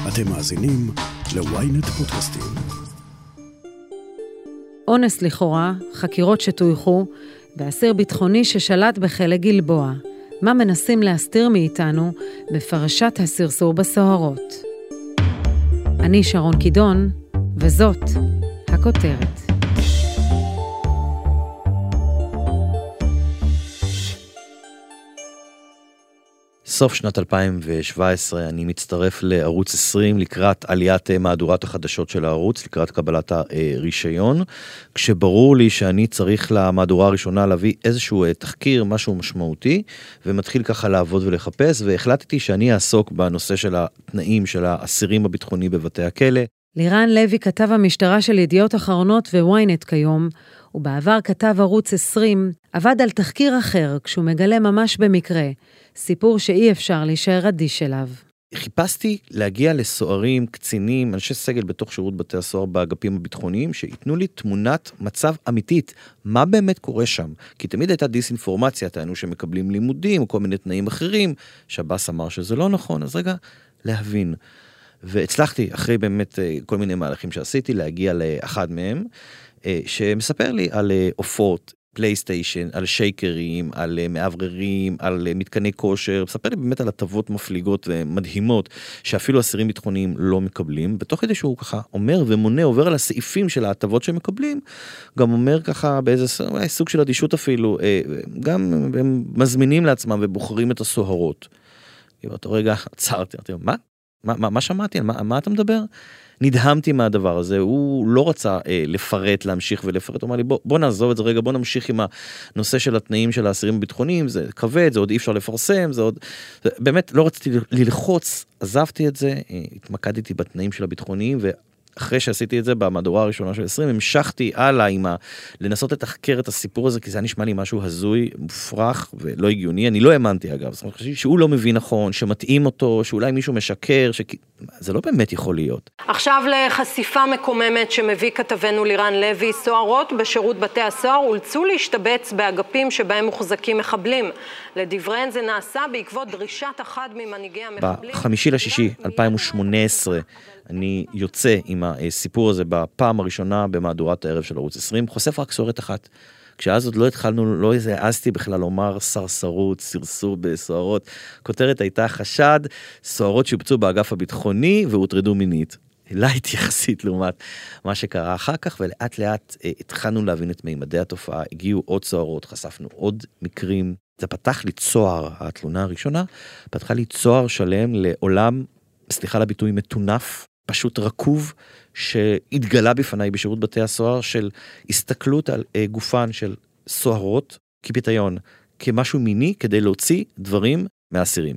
אתם מאזינים ל-ynet פודקאסטים. אונס לכאורה, חקירות שטויחו, ואסיר ביטחוני ששלט בחלק גלבוע. מה מנסים להסתיר מאיתנו בפרשת הסרסור בסוהרות? אני שרון קידון, וזאת הכותרת. סוף שנת 2017 אני מצטרף לערוץ 20 לקראת עליית מהדורת החדשות של הערוץ, לקראת קבלת הרישיון, כשברור לי שאני צריך למהדורה הראשונה להביא איזשהו תחקיר, משהו משמעותי, ומתחיל ככה לעבוד ולחפש, והחלטתי שאני אעסוק בנושא של התנאים של האסירים הביטחוני בבתי הכלא. לירן לוי כתב המשטרה של ידיעות אחרונות וויינט כיום, ובעבר כתב ערוץ 20, עבד על תחקיר אחר כשהוא מגלה ממש במקרה, סיפור שאי אפשר להישאר אדיש אליו. חיפשתי להגיע לסוהרים, קצינים, אנשי סגל בתוך שירות בתי הסוהר באגפים הביטחוניים, שיתנו לי תמונת מצב אמיתית, מה באמת קורה שם. כי תמיד הייתה דיסאינפורמציה, טענו שמקבלים לימודים או כל מיני תנאים אחרים, שב"ס אמר שזה לא נכון, אז רגע, להבין. והצלחתי, אחרי באמת כל מיני מהלכים שעשיתי, להגיע לאחד מהם, שמספר לי על עופות, פלייסטיישן, על שייקרים, על מעבררים, על מתקני כושר, מספר לי באמת על הטבות מפליגות ומדהימות, שאפילו אסירים ביטחוניים לא מקבלים, בתוך כדי שהוא ככה אומר ומונה, עובר על הסעיפים של ההטבות שהם מקבלים, גם אומר ככה באיזה סוג של אדישות אפילו, גם הם מזמינים לעצמם ובוחרים את הסוהרות. באותו רגע עצרתי, מה שמעתי? מה אתה מדבר? נדהמתי מהדבר הזה, הוא לא רצה לפרט, להמשיך ולפרט, הוא אמר לי, בוא נעזוב את זה רגע, בוא נמשיך עם הנושא של התנאים של האסירים הביטחוניים, זה כבד, זה עוד אי אפשר לפרסם, זה עוד, באמת לא רציתי ללחוץ, עזבתי את זה, התמקדתי בתנאים של הביטחוניים, אחרי שעשיתי את זה במהדורה הראשונה של 20, המשכתי הלאה עם לנסות לתחקר את הסיפור הזה, כי זה נשמע לי משהו הזוי, מופרך ולא הגיוני. אני לא האמנתי אגב, זאת אומרת, חשבתי שהוא לא מבין נכון, שמתאים אותו, שאולי מישהו משקר, זה לא באמת יכול להיות. עכשיו לחשיפה מקוממת שמביא כתבנו לירן לוי, סוהרות בשירות בתי הסוהר אולצו להשתבץ באגפים שבהם מוחזקים מחבלים. לדבריהן זה נעשה בעקבות דרישת אחד ממנהיגי המחבלים. ב5.6.2018 אני יוצא עם הסיפור הזה בפעם הראשונה במהדורת הערב של ערוץ 20, חושף רק סוהרת אחת. כשאז עוד לא התחלנו, לא העזתי בכלל לומר סרסרות, סרסור בסוהרות. כותרת הייתה חשד, סוהרות שובצו באגף הביטחוני והוטרדו מינית. לא התייחסית לעומת מה שקרה אחר כך, ולאט לאט התחלנו להבין את מימדי התופעה, הגיעו עוד סוהרות, חשפנו עוד מקרים. זה פתח לי צוהר, התלונה הראשונה, פתחה לי צוהר שלם לעולם, סליחה לביטוי, מטונף, פשוט רקוב, שהתגלה בפניי בשירות בתי הסוהר, של הסתכלות על גופן של סוהרות, כפיתיון, כמשהו מיני, כדי להוציא דברים מהאסירים.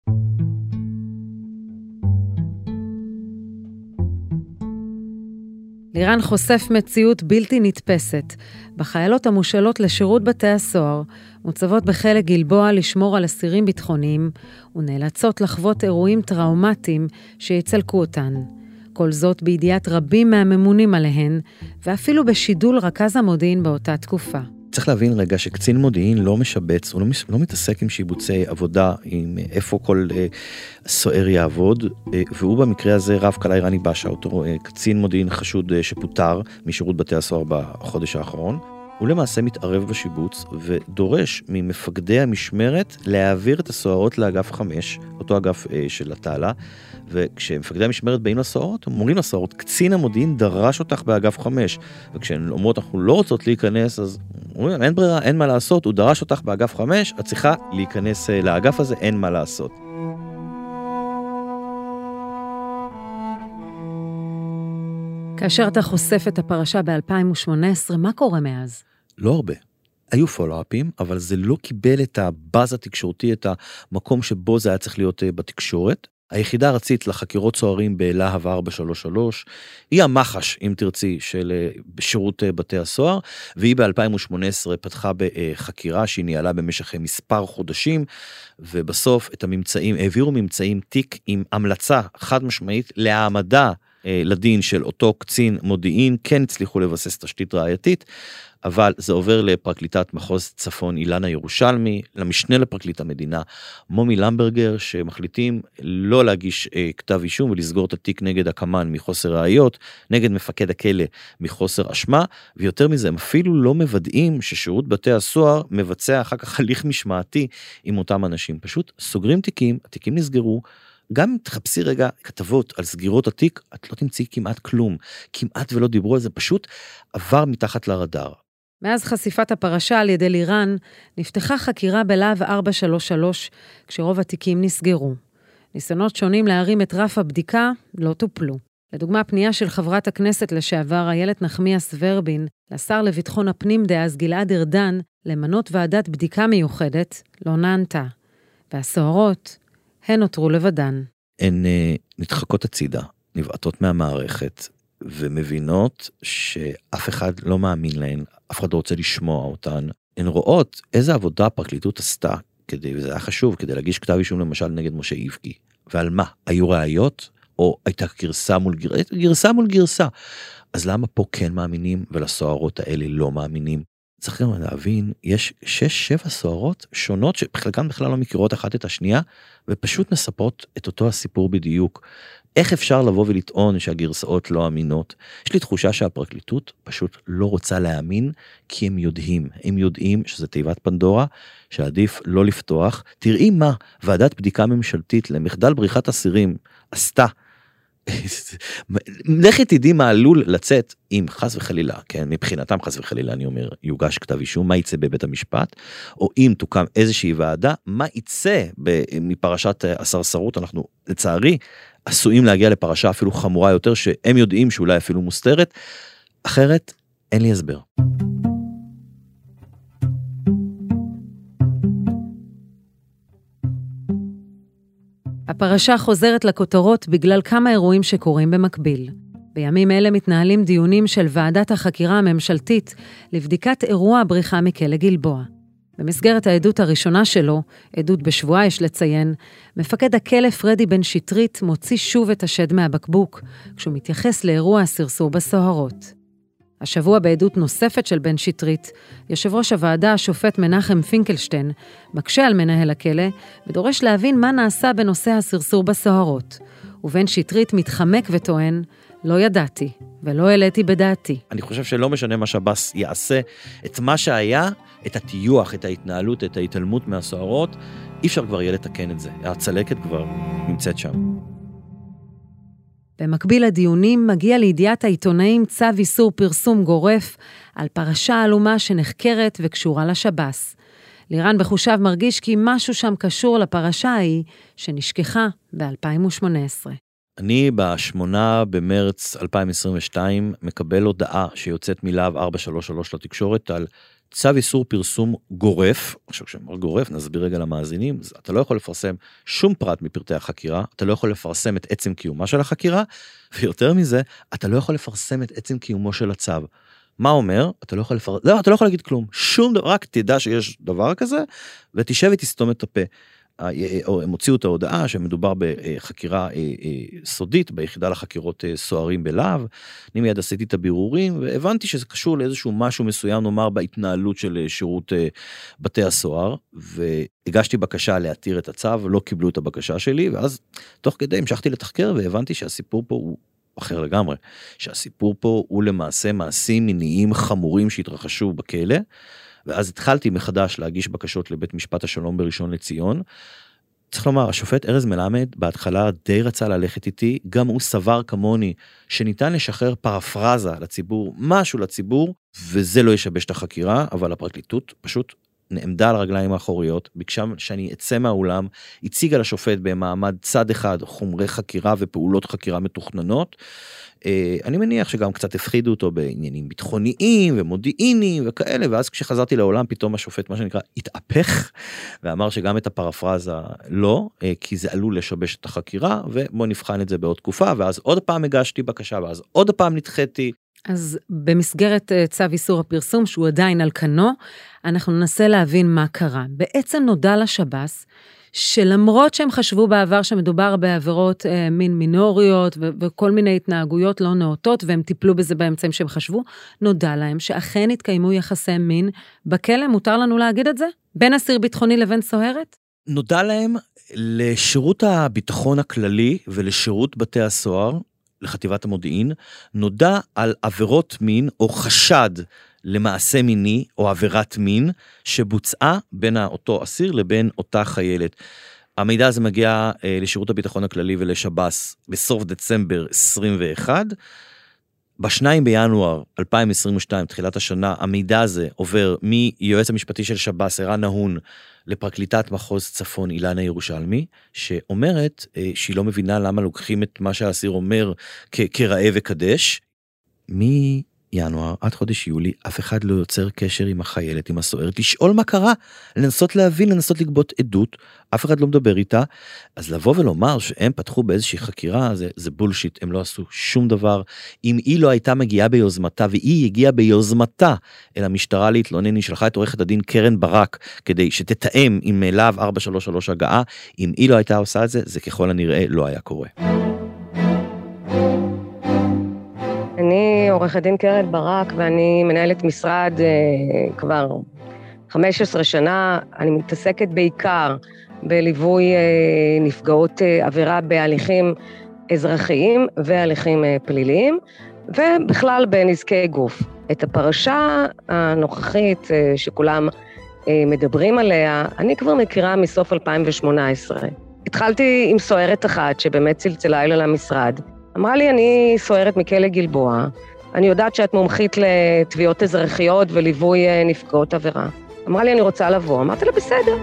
לירן חושף מציאות בלתי נתפסת. בחיילות המושאלות לשירות בתי הסוהר, מוצבות בחלק גלבוע לשמור על אסירים ביטחוניים, ונאלצות לחוות אירועים טראומטיים שיצלקו אותן. כל זאת בידיעת רבים מהממונים עליהן, ואפילו בשידול רכז המודיעין באותה תקופה. צריך להבין רגע שקצין מודיעין לא משבץ, הוא לא מתעסק עם שיבוצי עבודה, עם איפה כל סוער יעבוד, והוא במקרה הזה רב קלעי רני בשה, אותו קצין מודיעין חשוד שפוטר משירות בתי הסוהר בחודש האחרון, הוא למעשה מתערב בשיבוץ ודורש ממפקדי המשמרת להעביר את הסוהרות לאגף 5, אותו אגף של התעלה, וכשמפקדי המשמרת באים לסוהרות, אומרים לסוהרות, קצין המודיעין דרש אותך באגף 5, וכשהן אומרות אנחנו לא רוצות להיכנס, אז אומרים, אין ברירה, אין מה לעשות, הוא דרש אותך באגף 5, את צריכה להיכנס לאגף הזה, אין מה לעשות. כאשר אתה חושף את הפרשה ב-2018, מה קורה מאז? לא הרבה. היו פולו-אפים, אבל זה לא קיבל את הבאז התקשורתי, את המקום שבו זה היה צריך להיות בתקשורת. היחידה הארצית לחקירות סוהרים בלהב 433, היא המחש, אם תרצי, של שירות בתי הסוהר, והיא ב-2018 פתחה בחקירה שהיא ניהלה במשך מספר חודשים, ובסוף את הממצאים, העבירו ממצאים תיק עם המלצה חד משמעית להעמדה לדין של אותו קצין מודיעין, כן הצליחו לבסס תשתית ראייתית, אבל זה עובר לפרקליטת מחוז צפון אילנה ירושלמי, למשנה לפרקליט המדינה מומי למברגר, שמחליטים לא להגיש כתב אישום ולסגור את התיק נגד הקמן מחוסר ראיות, נגד מפקד הכלא מחוסר אשמה, ויותר מזה, הם אפילו לא מוודאים ששירות בתי הסוהר מבצע אחר כך הליך משמעתי עם אותם אנשים. פשוט סוגרים תיקים, התיקים נסגרו, גם אם תחפשי רגע כתבות על סגירות התיק, את לא תמצאי כמעט כלום, כמעט ולא דיברו על זה, פשוט עבר מתחת לרדאר. מאז חשיפת הפרשה על ידי לירן, נפתחה חקירה בלהב 433, כשרוב התיקים נסגרו. ניסיונות שונים להרים את רף הבדיקה לא טופלו. לדוגמה, פנייה של חברת הכנסת לשעבר איילת נחמיאס ורבין, לשר לביטחון הפנים דאז גלעד ארדן, למנות ועדת בדיקה מיוחדת, לא נענתה. והסוהרות, הן נותרו לבדן. הן נדחקות הצידה, נבעטות מהמערכת, ומבינות שאף אחד לא מאמין להן, אף אחד לא רוצה לשמוע אותן. הן רואות איזה עבודה הפרקליטות עשתה, וזה היה חשוב, כדי להגיש כתב אישום למשל נגד משה איבגי. ועל מה? היו ראיות? או הייתה גרסה מול גרסה? אז למה פה כן מאמינים, ולסוהרות האלה לא מאמינים? צריך גם להבין, יש 6-7 סוהרות שונות, שחלקן בכלל לא מכירות אחת את השנייה, ופשוט מספרות את אותו הסיפור בדיוק. איך אפשר לבוא ולטעון שהגרסאות לא אמינות? יש לי תחושה שהפרקליטות פשוט לא רוצה להאמין, כי הם יודעים שזה תיבת פנדורה, שעדיף לא לפתוח. תראי מה ועדת בדיקה ממשלתית למחדל בריחת אסירים עשתה, לכי תדעי מה עלול לצאת אם חס וחלילה, כן, מבחינתם חס וחלילה אני אומר, יוגש כתב אישום, מה יצא בבית המשפט, או אם תוקם איזושהי ועדה, מה יצא מפרשת הסרסרות, אנחנו לצערי עשויים להגיע לפרשה אפילו חמורה יותר, שהם יודעים שאולי אפילו מוסתרת, אחרת אין לי הסבר. הפרשה חוזרת לכותרות בגלל כמה אירועים שקורים במקביל. בימים אלה מתנהלים דיונים של ועדת החקירה הממשלתית לבדיקת אירוע הבריחה מכלא גלבוע. במסגרת העדות הראשונה שלו, עדות בשבועה יש לציין, מפקד הכלא פרדי בן שטרית מוציא שוב את השד מהבקבוק, כשהוא מתייחס לאירוע הסרסור בסוהרות. השבוע בעדות נוספת של בן שטרית, יושב ראש הוועדה השופט מנחם פינקלשטיין, מקשה על מנהל הכלא ודורש להבין מה נעשה בנושא הסרסור בסוהרות. ובן שטרית מתחמק וטוען, לא ידעתי ולא העליתי בדעתי. אני חושב שלא משנה מה שב"ס יעשה, את מה שהיה, את הטיוח, את ההתנהלות, את ההתעלמות מהסוהרות, אי אפשר כבר יהיה לתקן את זה. הצלקת כבר נמצאת שם. במקביל לדיונים מגיע לידיעת העיתונאים צו איסור פרסום גורף על פרשה עלומה שנחקרת וקשורה לשב"ס. לירן בחושב מרגיש כי משהו שם קשור לפרשה ההיא שנשכחה ב-2018. אני ב8 במרץ 2022 מקבל הודעה שיוצאת מלהב 433 לתקשורת על צו איסור פרסום גורף. עכשיו כשאמר גורף, נסביר רגע למאזינים, אתה לא יכול לפרסם שום פרט מפרטי החקירה, אתה לא יכול לפרסם את עצם קיומה של החקירה, ויותר מזה, אתה לא יכול לפרסם את עצם קיומו של הצו. מה אומר? אתה לא יכול להגיד כלום, שום דבר, רק תדע שיש דבר כזה, ותשב ותסתום את הפה. או הם הוציאו את ההודעה שמדובר בחקירה סודית ביחידה לחקירות סוהרים בלהב. אני מיד עשיתי את הבירורים והבנתי שזה קשור לאיזשהו משהו מסוים, נאמר בהתנהלות של שירות בתי הסוהר, והגשתי בקשה להתיר את הצו, לא קיבלו את הבקשה שלי, ואז תוך כדי המשכתי לתחקר והבנתי שהסיפור פה הוא אחר לגמרי, שהסיפור פה הוא למעשה מעשים מיניים חמורים שהתרחשו בכלא, ואז התחלתי מחדש להגיש בקשות לבית משפט השלום בראשון לציון. צריך לומר, השופט ארז מלמד בהתחלה די רצה ללכת איתי, גם הוא סבר כמוני שניתן לשחרר פרפרזה לציבור, משהו לציבור, וזה לא ישבש את החקירה, אבל הפרקליטות פשוט נעמדה על הרגליים האחוריות, ביקשה שאני אצא מהאולם, הציגה לשופט במעמד צד אחד חומרי חקירה ופעולות חקירה מתוכננות. אני מניח שגם קצת הפחידו אותו בעניינים ביטחוניים ומודיעיניים וכאלה, ואז כשחזרתי לעולם פתאום השופט מה שנקרא התהפך, ואמר שגם את הפרפרזה לא, כי זה עלול לשבש את החקירה, ובוא נבחן את זה בעוד תקופה, ואז עוד פעם הגשתי בקשה, ואז עוד פעם נדחיתי. אז במסגרת צו איסור הפרסום, שהוא עדיין על כנו, אנחנו ננסה להבין מה קרה. בעצם נודע לשב"ס שלמרות שהם חשבו בעבר שמדובר בעבירות מין מינוריות וכל מיני התנהגויות לא נאותות, והם טיפלו בזה באמצעים שהם חשבו, נודע להם שאכן התקיימו יחסי מין בכלא, מותר לנו להגיד את זה? בין אסיר ביטחוני לבין סוהרת? נודע להם לשירות הביטחון הכללי ולשירות בתי הסוהר, לחטיבת המודיעין, נודע על עבירות מין או חשד למעשה מיני או עבירת מין שבוצעה בין אותו אסיר לבין אותה חיילת. המידע הזה מגיע לשירות הביטחון הכללי ולשב"ס בסוף דצמבר 21. ב2 בינואר 2022, תחילת השנה, המידע הזה עובר מיועץ המשפטי של שב"ס, ערן נהון, לפרקליטת מחוז צפון אילנה ירושלמי, שאומרת שהיא לא מבינה למה לוקחים את מה שהאסיר אומר כראה וקדש. מינואר עד חודש יולי, אף אחד לא יוצר קשר עם החיילת, עם הסוהרת, לשאול מה קרה, לנסות להבין, לנסות לגבות עדות, אף אחד לא מדבר איתה. אז לבוא ולומר שהם פתחו באיזושהי חקירה, זה בולשיט, הם לא עשו שום דבר. אם היא לא הייתה מגיעה ביוזמתה, והיא הגיעה ביוזמתה אל המשטרה להתלונן, היא שלחה את עורכת הדין קרן ברק, כדי שתתאם עם להב 433 הגעה, אם היא לא הייתה עושה את זה, זה ככל הנראה לא היה קורה. אני עורכת דין קרן ברק, ואני מנהלת משרד כבר 15 שנה. אני מתעסקת בעיקר בליווי נפגעות עבירה בהליכים אזרחיים והליכים פליליים, ובכלל בנזקי גוף. את הפרשה הנוכחית שכולם מדברים עליה, אני כבר מכירה מסוף 2018. התחלתי עם סוהרת אחת שבאמת צלצלה אליי למשרד. אמרה לי, אני סוהרת מכלא גלבוע, אני יודעת שאת מומחית לתביעות אזרחיות וליווי נפגעות עבירה. אמרה לי, אני רוצה לבוא. אמרתי לה, בסדר.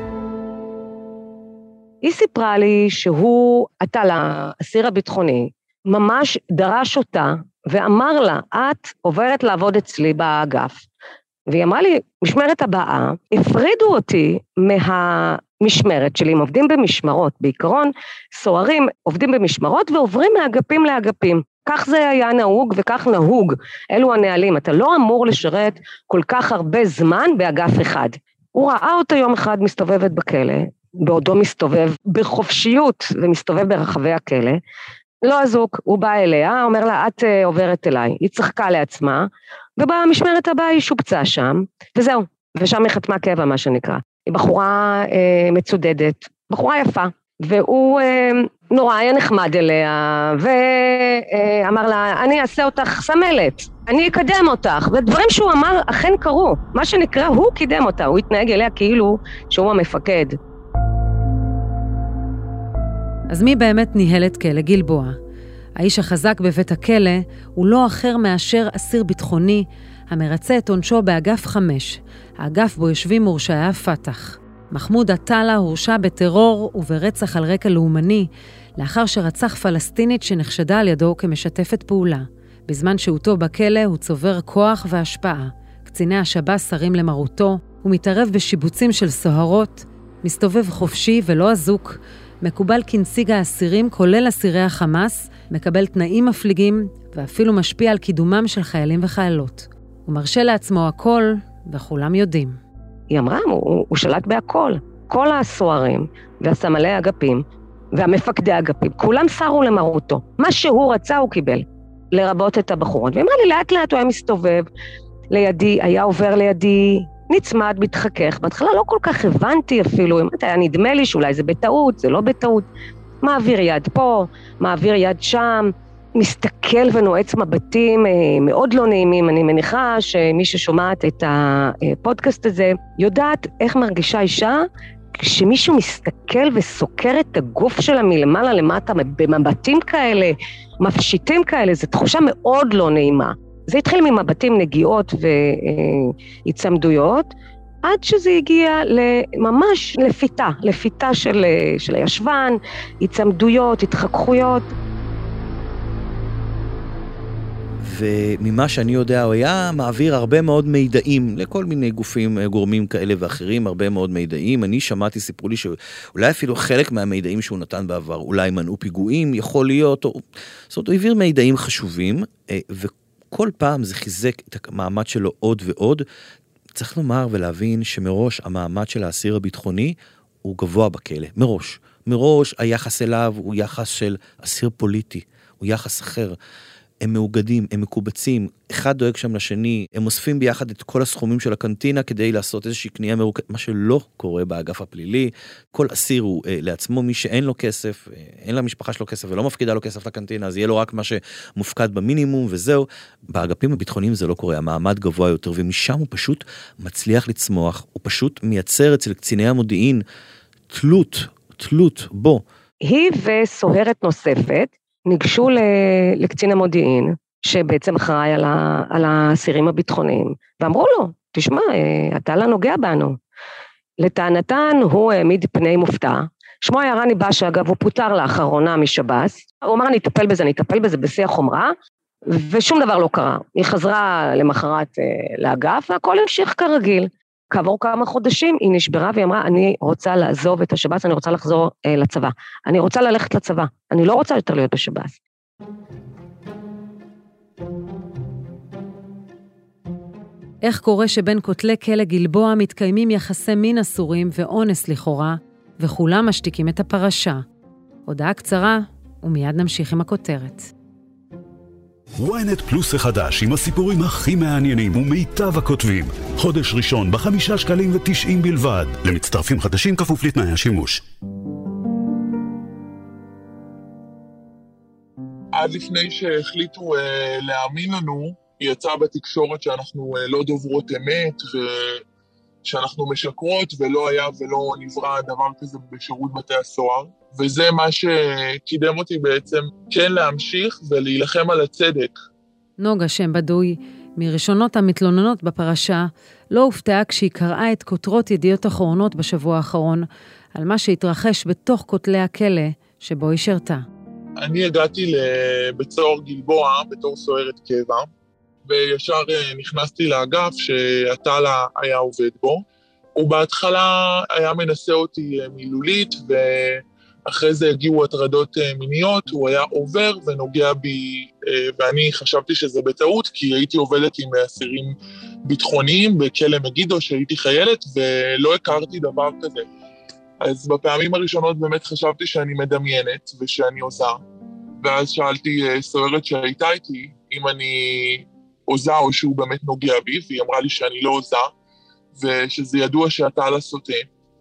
היא סיפרה לי שהוא, אתה לאסיר הביטחוני, ממש דרש אותה ואמר לה, את עוברת לעבוד אצלי באגף. והיא אמרה לי, משמרת הבאה, הפרידו אותי מהמשמרת שלי, הם עובדים במשמרות, בעיקרון סוהרים עובדים במשמרות ועוברים מאגפים לאגפים. כך זה היה נהוג וכך נהוג, אלו הנהלים, אתה לא אמור לשרת כל כך הרבה זמן באגף אחד. הוא ראה אותו יום אחד מסתובבת בכלא, בעודו מסתובב בחופשיות ומסתובב ברחבי הכלא, לא אזוק, הוא בא אליה, אומר לה, את עוברת אליי, היא צחקה לעצמה, ובמשמרת הבאה היא שופצה שם, וזהו, ושם היא חתמה קבע, מה שנקרא. היא בחורה מצודדת, בחורה יפה, והוא נורא היה נחמד אליה, ואמר לה, אני אעשה אותך סמלת, אני אקדם אותך, ודברים שהוא אמר אכן קרו, מה שנקרא, הוא קידם אותה, הוא התנהג אליה כאילו שהוא המפקד. אז מי באמת ניהל את כלא גלבוע? האיש החזק בבית הכלא הוא לא אחר מאשר אסיר ביטחוני המרצה את עונשו באגף 5, האגף בו יושבים מורשעי הפתח. מחמוד עטאללה הורשע בטרור וברצח על רקע לאומני, לאחר שרצח פלסטינית שנחשדה על ידו כמשתפת פעולה. בזמן שהותו בכלא הוא צובר כוח והשפעה. קציני השב"ס שרים למרותו, הוא מתערב בשיבוצים של סוהרות, מסתובב חופשי ולא אזוק, מקובל כנציג האסירים כולל אסירי החמאס, מקבל תנאים מפליגים ואפילו משפיע על קידומם של חיילים וחיילות. הוא מרשה לעצמו הכל וכולם יודעים. היא אמרה, הוא שלט בהכל. כל הסוהרים והסמלי האגפים והמפקדי האגפים, כולם סרו למרותו. מה שהוא רצה הוא קיבל, לרבות את הבחורות. והיא אמרה לי, לאט לאט הוא היה מסתובב לידי, היה עובר לידי, נצמד, מתחכך. בהתחלה לא כל כך הבנתי אפילו, היה נדמה לי שאולי זה בטעות, זה לא בטעות. מעביר יד פה, מעביר יד שם, מסתכל ונועץ מבטים מאוד לא נעימים. אני מניחה שמי ששומעת את הפודקאסט הזה יודעת איך מרגישה אישה כשמישהו מסתכל וסוקר את הגוף שלה מלמעלה למטה במבטים כאלה, מפשיטים כאלה, זו תחושה מאוד לא נעימה. זה התחיל ממבטים, נגיעות והצמדויות, עד שזה הגיע ממש לפיתה של הישבן, הצמדויות, התחככויות. וממה שאני יודע, הוא היה מעביר הרבה מאוד מידעים לכל מיני גופים, גורמים כאלה ואחרים, הרבה מאוד מידעים. אני שמעתי, סיפרו לי שאולי אפילו חלק מהמידעים שהוא נתן בעבר, אולי מנעו פיגועים, יכול להיות, זאת אומרת, הוא העביר מידעים חשובים, וכל פעם זה חיזק את המעמד שלו עוד ועוד. צריך לומר ולהבין שמראש המעמד של האסיר הביטחוני הוא גבוה בכלא, מראש. מראש היחס אליו הוא יחס של אסיר פוליטי, הוא יחס אחר. הם מאוגדים, הם מקובצים, אחד דואג שם לשני, הם אוספים ביחד את כל הסכומים של הקנטינה כדי לעשות איזושהי קנייה מרוכזת, מה שלא קורה באגף הפלילי. כל אסיר הוא לעצמו, מי שאין לו כסף, אין למשפחה שלו כסף ולא מפקידה לו כסף לקנטינה, אז יהיה לו רק מה שמופקד במינימום וזהו. באגפים הביטחוניים זה לא קורה, המעמד גבוה יותר, ומשם הוא פשוט מצליח לצמוח, הוא פשוט מייצר אצל קציני המודיעין תלות בו. היא וסוהרת נוספת ניגשו לקצין המודיעין, שבעצם אחראי על האסירים הביטחוניים, ואמרו לו, תשמע, אתה לא נוגע בנו. לטענתן הוא העמיד פני מופתע, שמו היה רני בש, אגב, הוא פוטר לאחרונה משב"ס, הוא אמר, נטפל בזה בשיא החומרה, ושום דבר לא קרה. היא חזרה למחרת לאגף, והכל המשיך כרגיל. כעבור כמה חודשים היא נשברה והיא אמרה, אני רוצה לעזוב את השב"ס, אני רוצה לחזור לצבא. אני רוצה ללכת לצבא, אני לא רוצה יותר להיות בשב"ס. איך קורה שבין כותלי כלא גלבוע מתקיימים יחסי מין אסורים ואונס לכאורה, וכולם משתיקים את הפרשה? הודעה קצרה, ומיד נמשיך עם הכותרת. ynet פלוס החדש עם הסיפורים הכי מעניינים ומיטב הכותבים. חודש ראשון ב5.90 שקלים בלבד. למצטרפים חדשים כפוף לתנאי השימוש. עד לפני שהחליטו להאמין לנו, יצא בתקשורת שאנחנו לא דוברות אמת ושאנחנו משקרות, ולא היה ולא נברא דבר כזה בשירות בתי הסוהר. וזה מה שקידם אותי בעצם כן להמשיך ולהילחם על הצדק. נוגה שם בדוי, מראשונות המתלוננות בפרשה, לא הופתעה כשהיא קראה את כותרות ידיעות אחרונות בשבוע האחרון, על מה שהתרחש בתוך כותלי הכלא שבו היא שרתה. אני הגעתי לבית סוהר גלבוע בתור סוהרת קבע, וישר נכנסתי לאגף שהטלה היה עובד בו. הוא בהתחלה היה מנסה אותי מילולית, ואחרי זה הגיעו הטרדות מיניות, הוא היה עובר ונוגע בי, ואני חשבתי שזה בטעות, כי הייתי עובדת עם אסירים ביטחוניים בכלא מגידו, שהייתי חיילת, ולא הכרתי דבר כזה. אז בפעמים הראשונות באמת חשבתי שאני מדמיינת ושאני עוזה, ואז שאלתי סוהרת שהייתה איתי, אם אני עוזה או שהוא באמת נוגע בי, והיא אמרה לי שאני לא עוזה, ושזה ידוע שאתה על הסוטה.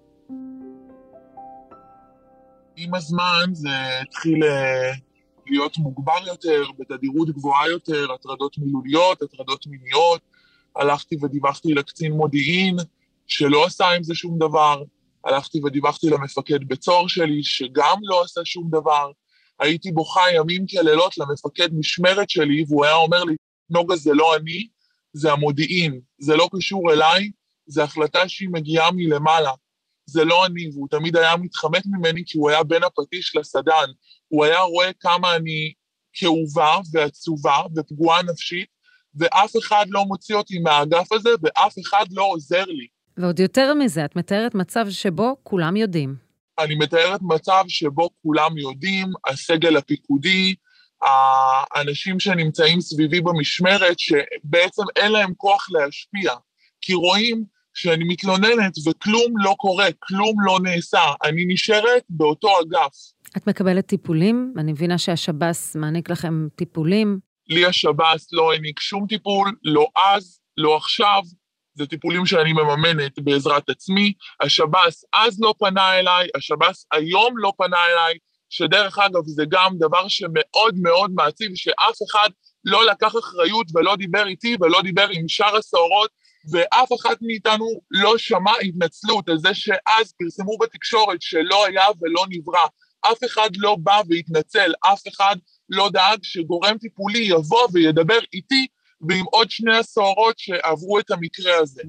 עם הזמן זה התחיל להיות מוגבר יותר, בתדירות גבוהה יותר, הטרדות מילוליות, הטרדות מיניות. הלכתי ודיווחתי לקצין מודיעין, שלא עשה עם זה שום דבר. הלכתי ודיווחתי למפקד בצור שלי, שגם לא עשה שום דבר. הייתי בוכה ימים כלילות למפקד משמרת שלי, והוא היה אומר לי, נוגה זה לא אני, זה המודיעין, זה לא קשור אליי, זה החלטה שהיא מגיעה מלמעלה, זה לא אני, והוא תמיד היה מתחמק ממני, כי הוא היה בין הפטיש לסדן, הוא היה רואה כמה אני כאובה ועצובה ופגועה נפשית, ואף אחד לא מוציא אותי מהאגף הזה, ואף אחד לא עוזר לי. ועוד יותר מזה, את מתארת מצב שבו כולם יודעים. אני מתארת מצב שבו כולם יודעים, הסגל הפיקודי, האנשים שנמצאים סביבי במשמרת, שבעצם אין להם כוח להשפיע, כי רואים שאני מתלוננת וכלום לא קורה, כלום לא נעשה, אני נשארת באותו אגף. את מקבלת טיפולים? אני מבינה שהשב"ס מעניק לכם טיפולים. לי השב"ס לא העניק שום טיפול, לא אז, לא עכשיו, זה טיפולים שאני מממנת בעזרת עצמי. השב"ס אז לא פנה אליי, השב"ס היום לא פנה אליי, שדרך אגב זה גם דבר שמאוד מאוד מעציב, שאף אחד לא לקח אחריות ולא דיבר איתי ולא דיבר עם שאר הסוהרות, ואף אחד מאיתנו לא שמע התנצלות על זה שאז פרסמו בתקשורת שלא היה ולא נברא. אף אחד לא בא והתנצל, אף אחד לא דאג שגורם טיפולי יבוא וידבר איתי ועם עוד שני הסוהרות שעברו את המקרה הזה.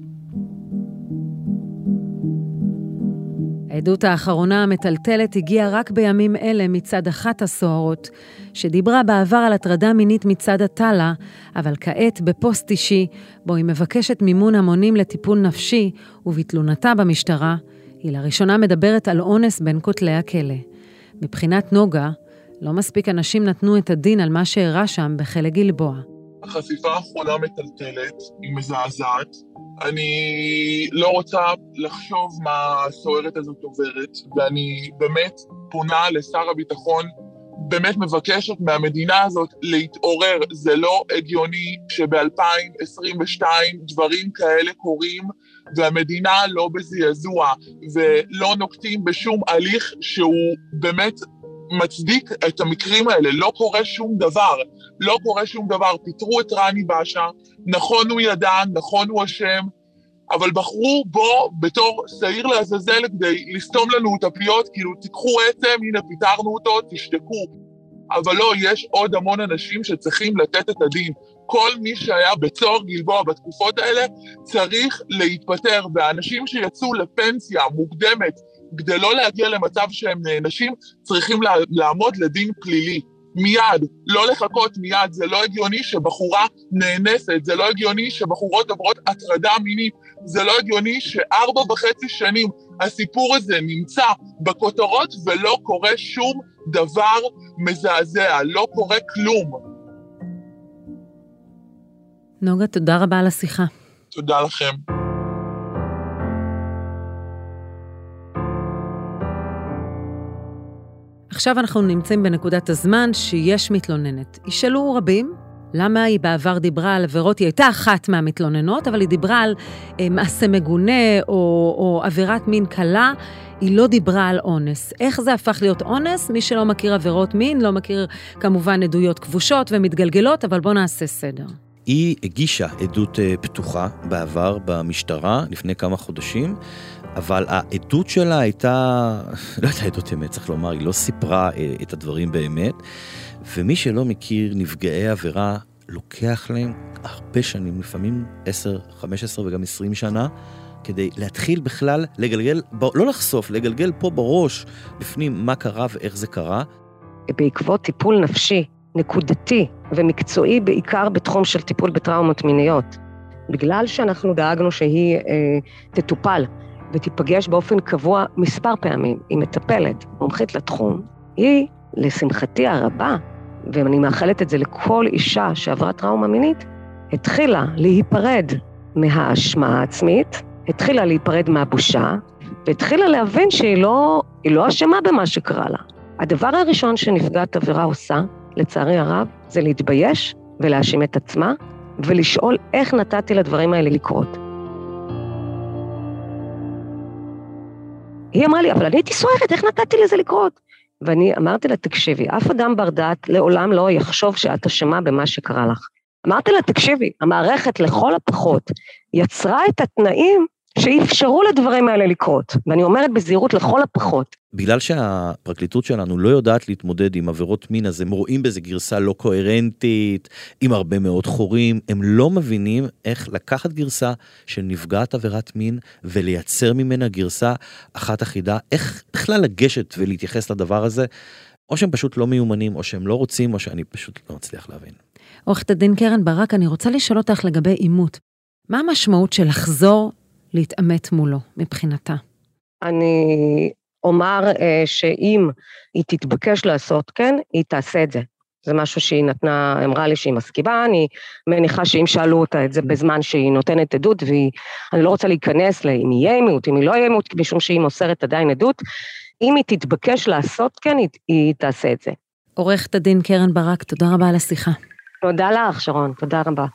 העדות האחרונה המטלטלת הגיעה רק בימים אלה מצד אחת הסוהרות, שדיברה בעבר על הטרדה מינית מצד הטלה, אבל כעת בפוסט אישי, בו היא מבקשת מימון המונים לטיפול נפשי, ובתלונתה במשטרה, היא לראשונה מדברת על אונס בין כותלי הכלא. מבחינת נוגה, לא מספיק אנשים נתנו את הדין על מה שהראה שם בכלא גלבוע. החשיפה האחרונה מטלטלת, היא מזעזעת, אני לא רוצה לחשוב מה הסוערת הזאת עוברת, ואני באמת פונה לשר הביטחון, באמת מבקשת מהמדינה הזאת להתעורר. זה לא הגיוני שב-2022 דברים כאלה קורים, והמדינה לא בזעזוע, ולא נוקטים בשום הליך שהוא באמת מצדיק את המקרים האלה. לא קורה שום דבר, לא קורה שום דבר. פיטרו את רני באשה, נכון הוא ידען, נכון הוא אשם, אבל בחרו בו בתור שעיר לעזאזל כדי לסתום לנו את הפיות, כאילו תיקחו עצם, הנה פיטרנו אותו, תשתקו. אבל לא, יש עוד המון אנשים שצריכים לתת את הדין. כל מי שהיה בצוהר גלבוע בתקופות האלה צריך להתפטר, והאנשים שיצאו לפנסיה מוקדמת כדי לא להגיע למצב שהם נענשים, צריכים לעמוד לדין פלילי. מיד, לא לחכות מיד. זה לא הגיוני שבחורה נאנסת, זה לא הגיוני שבחורות עוברות הטרדה מינית, זה לא הגיוני ש4.5 שנים הסיפור הזה נמצא בכותרות ולא קורה שום דבר מזעזע, לא קורה כלום. נוגה, תודה רבה על השיחה. תודה לכם. עכשיו אנחנו נמצאים בנקודת הזמן שיש מתלוננת. ישאלו רבים, למה היא בעבר דיברה על עבירות? היא הייתה אחת מהמתלוננות, אבל היא דיברה על מעשה מגונה או עבירת מין קלה, היא לא דיברה על אונס. איך זה הפך להיות אונס? מי שלא מכיר עבירות מין, לא מכיר כמובן עדויות כבושות ומתגלגלות, אבל בואו נעשה סדר. היא הגישה עדות פתוחה בעבר במשטרה לפני כמה חודשים, אבל העדות שלה הייתה, לא הייתה עדות אמת, צריך לומר, היא לא סיפרה את הדברים באמת, ומי שלא מכיר נפגעי עבירה, לוקח להם הרבה שנים, לפעמים 10, 15 וגם 20 שנה, כדי להתחיל בכלל לגלגל, לא לחשוף, לגלגל פה בראש, בפנים מה קרה ואיך זה קרה. בעקבות טיפול נפשי, נקודתי ומקצועי בעיקר בתחום של טיפול בטראומות מיניות, בגלל שאנחנו דאגנו שהיא תטופל ותיפגש באופן קבוע מספר פעמים, היא מטפלת, מומחית לתחום, היא, לשמחתי הרבה, ואני מאחלת את זה לכל אישה שעברה טראומה מינית, התחילה להיפרד מהאשמה העצמית, התחילה להיפרד מהבושה, והתחילה להבין שהיא לא אשמה במה שקרה לה. הדבר הראשון שנפגעת עבירה עושה, לצערי הרב, זה להתבייש ולהאשים את עצמה, ולשאול איך נתתי לדברים האלה לקרות. היא אמרה לי, אבל אני הייתי סוערת, איך נתתי לזה לקרות? ואני אמרתי לה, תקשיבי, אף אדם בר דעת לעולם לא יחשוב שאת אשמה במה שקרה לך. אמרתי לה, תקשיבי, המערכת לכל הפחות יצרה את התנאים שאפשרו לדברים האלה לקרות. ואני אומרת בזהירות לכל הפחות. בגלל שהפרקליטות שלנו לא יודעת להתמודד עם עבירות מין, אז הם רואים בזה גרסה לא קוהרנטית, עם הרבה מאוד חורים, הם לא מבינים איך לקחת גרסה של נפגעת עבירת מין, ולייצר ממנה גרסה אחת אחידה, איך בכלל לגשת ולהתייחס לדבר הזה, או שהם פשוט לא מיומנים, או שהם לא רוצים, או שאני פשוט לא מצליח להבין. עורכת הדין קרן ברק, אני רוצה לשאול אותך לגבי אימות. מה המשמעות של לחזור להתאמת מולו מבחינתה? אני אומר שאם היא תתבקש לעשות כן, היא תעשה את זה. זה משהו שהיא נתנה, אמרה לי שהיא מסכימה, אני מניחה שאם שאלו אותה את זה בזמן שהיא נותנת עדות, ואני לא רוצה להיכנס אם יהיה עימות, אם היא לא יהיה עימות, משום שהיא מוסרת עדיין עדות, אם היא תתבקש לעשות כן, היא תעשה את זה. עורכת הדין קרן ברק, תודה רבה על השיחה. תודה לך, שרון, תודה רבה.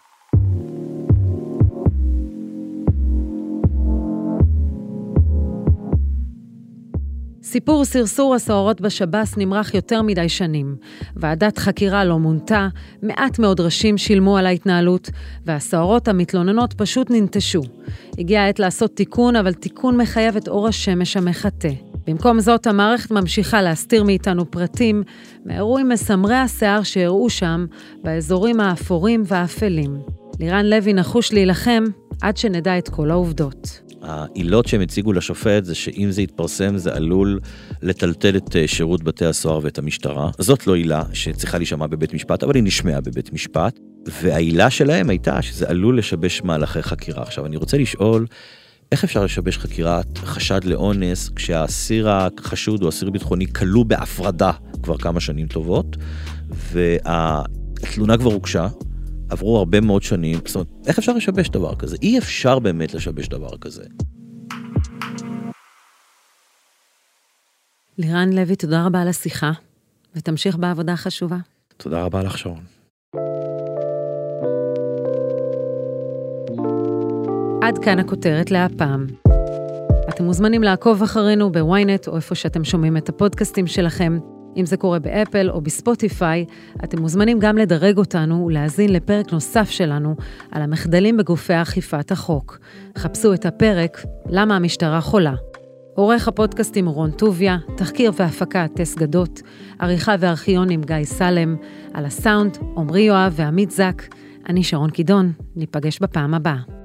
סיפור סרסור הסוהרות בשב"ס נמרח יותר מדי שנים. ועדת חקירה לא מונתה, מעט מאוד ראשים שילמו על ההתנהלות, והסוהרות המתלוננות פשוט ננטשו. הגיעה העת לעשות תיקון, אבל תיקון מחייב את אור השמש המחטא. במקום זאת, המערכת ממשיכה להסתיר מאיתנו פרטים, מאירועים מסמרי השיער שהראו שם, באזורים האפורים והאפלים. לירן לוי נחוש להילחם, עד שנדע את כל העובדות. העילות שהם הציגו לשופט זה שאם זה יתפרסם זה עלול לטלטל את שירות בתי הסוהר ואת המשטרה. זאת לא עילה שצריכה להישמע בבית משפט, אבל היא נשמעה בבית משפט, והעילה שלהם הייתה שזה עלול לשבש מהלכי חקירה. עכשיו אני רוצה לשאול, איך אפשר לשבש חקירת חשד לאונס כשהאסיר החשוד או אסיר ביטחוני כלוא בהפרדה כבר כמה שנים טובות, והתלונה כבר הוגשה, עברו הרבה מאוד שנים, זאת אומרת, איך אפשר לשבש דבר כזה? אי אפשר באמת לשבש דבר כזה. לירן לוי, תודה רבה על השיחה, ותמשיך בעבודה החשובה. תודה רבה לך, שרון. עד כאן הכותרת להפעם. אתם מוזמנים לעקוב אחרינו בוויינט, או איפה שאתם שומעים את הפודקאסטים שלכם. אם זה קורה באפל או בספוטיפיי, אתם מוזמנים גם לדרג אותנו ולהזין לפרק נוסף שלנו על המחדלים בגופי אכיפת החוק. חפשו את הפרק, למה המשטרה חולה. עורך הפודקאסטים רון טוביה, תחקיר והפקה טס גדות, עריכה וארכיון עם גיא סלם, על הסאונד, עומרי יואב ועמית זק. אני שרון קידון, ניפגש בפעם הבאה.